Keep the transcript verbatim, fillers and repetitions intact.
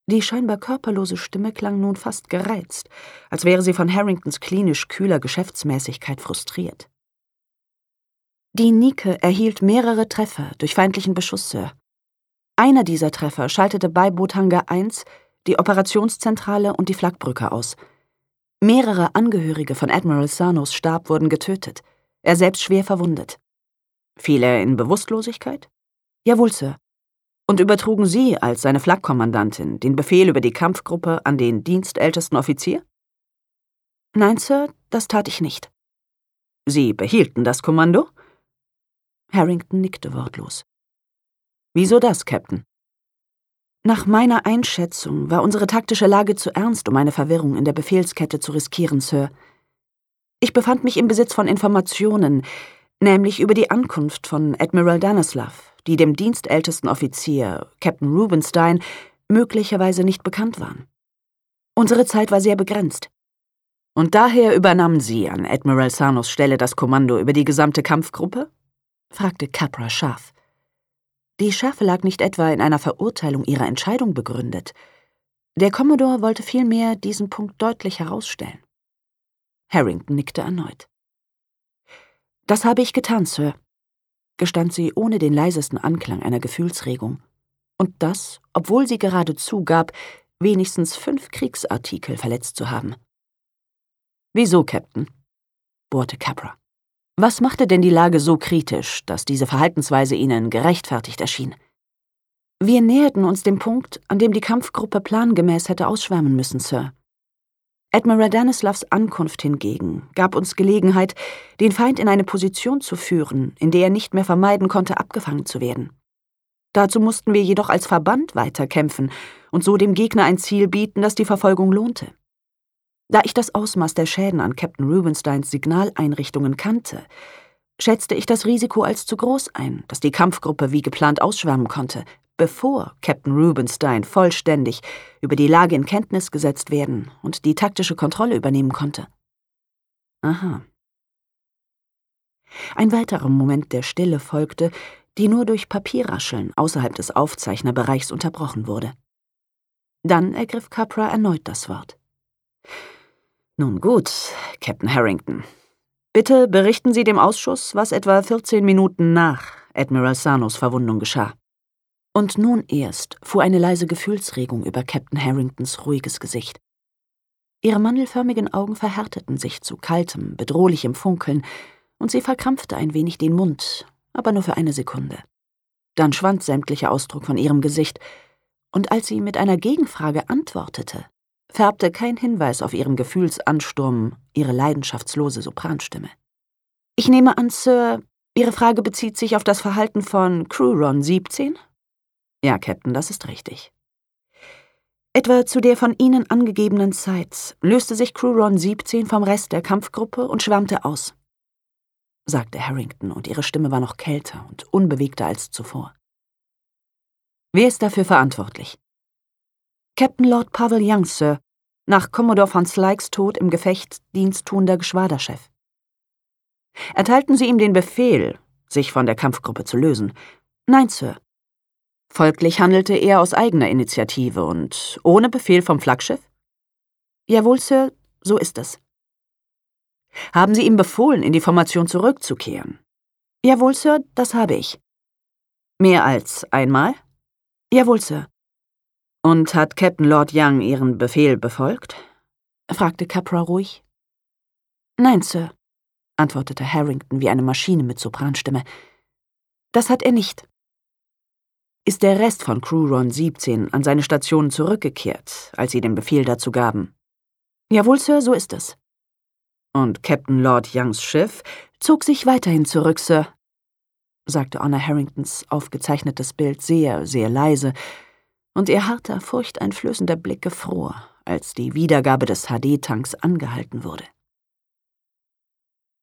Die scheinbar körperlose Stimme klang nun fast gereizt, als wäre sie von Harringtons klinisch kühler Geschäftsmäßigkeit frustriert. Die Nike erhielt mehrere Treffer durch feindlichen Beschuss, Sir. Einer dieser Treffer schaltete bei Boothangar eins die Operationszentrale und die Flakbrücke aus. Mehrere Angehörige von Admiral Sarnos Stab wurden getötet, er selbst schwer verwundet. Fiel er in Bewusstlosigkeit? Jawohl, Sir. Und übertrugen Sie als seine Flakkommandantin den Befehl über die Kampfgruppe an den dienstältesten Offizier? Nein, Sir, das tat ich nicht. Sie behielten das Kommando? Harrington nickte wortlos. Wieso das, Captain? Nach meiner Einschätzung war unsere taktische Lage zu ernst, um eine Verwirrung in der Befehlskette zu riskieren, Sir. Ich befand mich im Besitz von Informationen, nämlich über die Ankunft von Admiral Danislav, die dem dienstältesten Offizier, Captain Rubenstein, möglicherweise nicht bekannt waren. Unsere Zeit war sehr begrenzt. Und daher übernahmen Sie an Admiral Sarnos Stelle das Kommando über die gesamte Kampfgruppe? Fragte Capra scharf. Die Schärfe lag nicht etwa in einer Verurteilung ihrer Entscheidung begründet. Der Commodore wollte vielmehr diesen Punkt deutlich herausstellen. Harrington nickte erneut. Das habe ich getan, Sir, gestand sie ohne den leisesten Anklang einer Gefühlsregung. Und das, obwohl sie gerade zugab, wenigstens fünf Kriegsartikel verletzt zu haben. Wieso, Captain? bohrte Capra. Was machte denn die Lage so kritisch, dass diese Verhaltensweise Ihnen gerechtfertigt erschien? Wir näherten uns dem Punkt, an dem die Kampfgruppe plangemäß hätte ausschwärmen müssen, Sir. Admiral Danislavs Ankunft hingegen gab uns Gelegenheit, den Feind in eine Position zu führen, in der er nicht mehr vermeiden konnte, abgefangen zu werden. Dazu mussten wir jedoch als Verband weiterkämpfen und so dem Gegner ein Ziel bieten, das die Verfolgung lohnte. Da ich das Ausmaß der Schäden an Captain Rubensteins Signaleinrichtungen kannte, schätzte ich das Risiko als zu groß ein, dass die Kampfgruppe wie geplant ausschwärmen konnte, bevor Captain Rubenstein vollständig über die Lage in Kenntnis gesetzt werden und die taktische Kontrolle übernehmen konnte. Aha. Ein weiterer Moment der Stille folgte, die nur durch Papierrascheln außerhalb des Aufzeichnerbereichs unterbrochen wurde. Dann ergriff Capra erneut das Wort. Nun gut, Captain Harrington. Bitte berichten Sie dem Ausschuss, was etwa vierzehn Minuten nach Admiral Sarnos Verwundung geschah. Und nun erst fuhr eine leise Gefühlsregung über Captain Harringtons ruhiges Gesicht. Ihre mandelförmigen Augen verhärteten sich zu kaltem, bedrohlichem Funkeln, und sie verkrampfte ein wenig den Mund, aber nur für eine Sekunde. Dann schwand sämtlicher Ausdruck von ihrem Gesicht, und als sie mit einer Gegenfrage antwortete, färbte kein Hinweis auf ihren Gefühlsansturm ihre leidenschaftslose Sopranstimme. Ich nehme an, Sir, Ihre Frage bezieht sich auf das Verhalten von Crewron siebzehn? Ja, Captain, das ist richtig. Etwa zu der von Ihnen angegebenen Zeit löste sich Crewron siebzehn vom Rest der Kampfgruppe und schwärmte aus, sagte Harrington, und ihre Stimme war noch kälter und unbewegter als zuvor. Wer ist dafür verantwortlich? Captain Lord Pavel Young, Sir, nach Commodore von Slikes Tod im Gefecht diensttuender Geschwaderchef. Erteilten Sie ihm den Befehl, sich von der Kampfgruppe zu lösen? Nein, Sir. Folglich handelte er aus eigener Initiative und ohne Befehl vom Flaggschiff? Jawohl, Sir, so ist es. Haben Sie ihm befohlen, in die Formation zurückzukehren? Jawohl, Sir, das habe ich. Mehr als einmal? Jawohl, Sir. Und hat Captain Lord Young Ihren Befehl befolgt? Fragte Capra ruhig. Nein, Sir, antwortete Harrington wie eine Maschine mit Sopranstimme. Das hat er nicht. Ist der Rest von Crewron siebzehn an seine Station zurückgekehrt, als Sie den Befehl dazu gaben? Jawohl, Sir, so ist es. Und Captain Lord Youngs Schiff zog sich weiterhin zurück, Sir, sagte Honor Harringtons aufgezeichnetes Bild sehr, sehr leise, und ihr harter, furchteinflößender Blick gefror, als die Wiedergabe des H D-Tanks angehalten wurde.